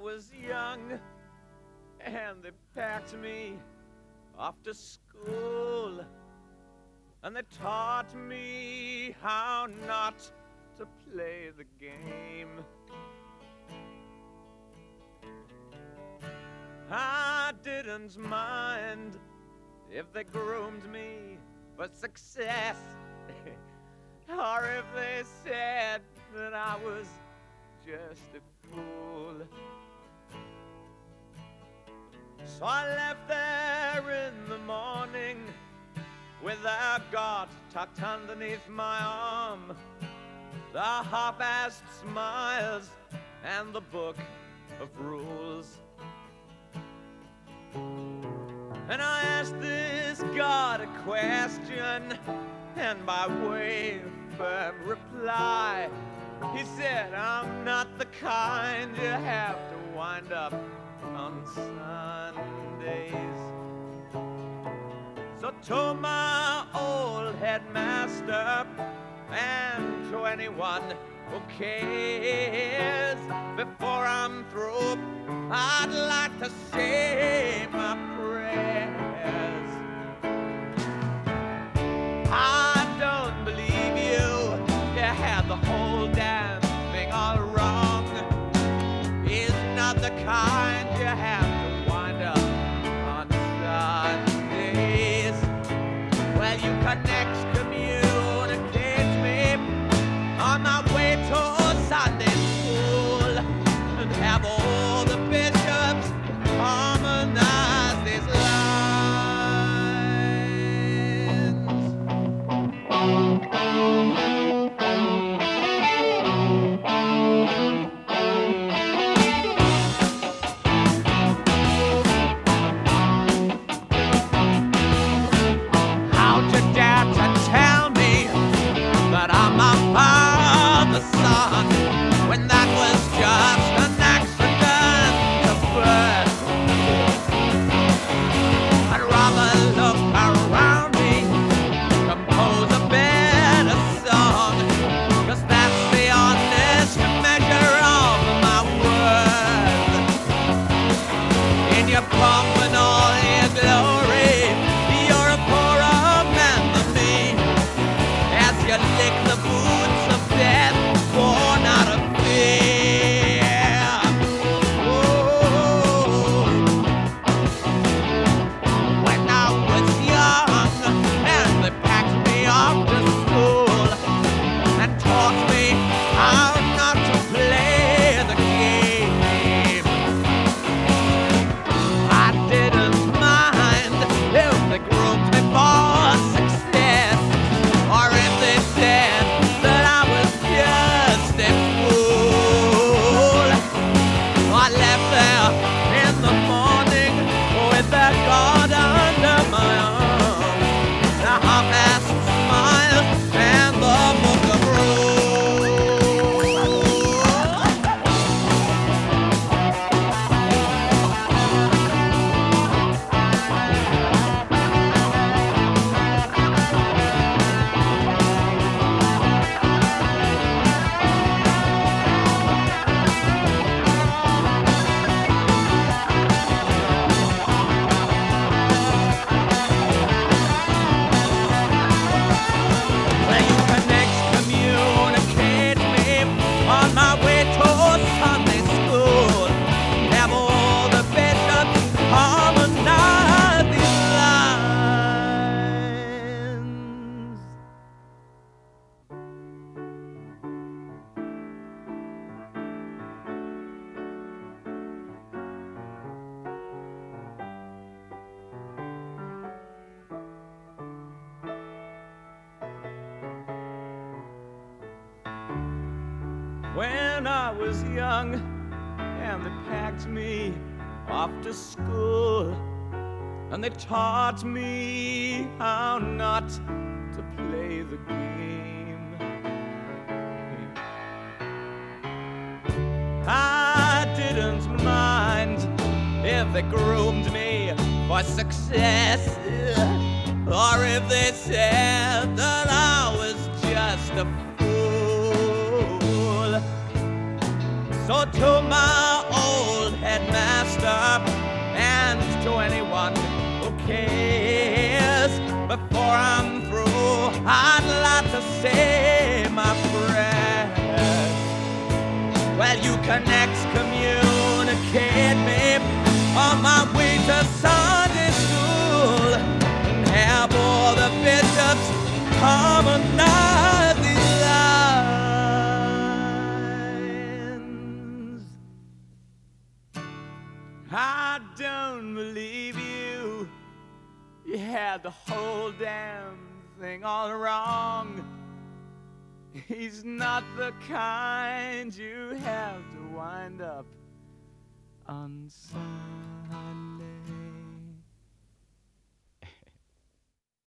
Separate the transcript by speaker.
Speaker 1: was young and they packed me off to school, and they taught me how not to play the game. I didn't mind if they groomed me for success, or if they said that I was just a fool. So I left there in the morning with a God tucked underneath my arm, the half-assed smiles and the book of rules. And I asked this God a question, and by way of firm reply, he said, I'm not the kind you have to wind up on Sundays. So to my old headmaster and to anyone who cares, before I'm through, I'd like to say my prayers. I don't believe you had the whole damn thing all wrong. He's not the kind you have to wind up on Sundays. Well, you could excommunicate me on my way to Sunday school and have all the bishops harmonize these How'd you dare to tell me that I'm my father's son, when that was just an accident of birth? I'd rather look around me, compose a better song, 'cause that's the honest measure of my worth. In your pomp and all your glory, you're a poorer man than me, as you lick the boots of death born out of fear. Oh, when I was young and they packed me off to school and taught me how not to play the game, I didn't mind if they groomed me for success, or if they said that I was just a fool. I left there in the morning with that God under my arm, a half-assed smile and the book of rules. Well, you can excommunicate me on my way to Sunday school, have all the bishops harmonize these lines. When I was young and they packed me off to school, and they taught me how not to play the game, I didn't mind if they groomed me for success, or if they said that I was just a fool. So to my old get messed up. And to anyone who cares, before I'm through, I'd like to say my prayers. Well, you can excommunicate me on my way to Sunday school, and have all the bishops harmonize these lines. I don't believe you. You had the whole damn thing all wrong. He's not the kind you have to wind up on Sunday.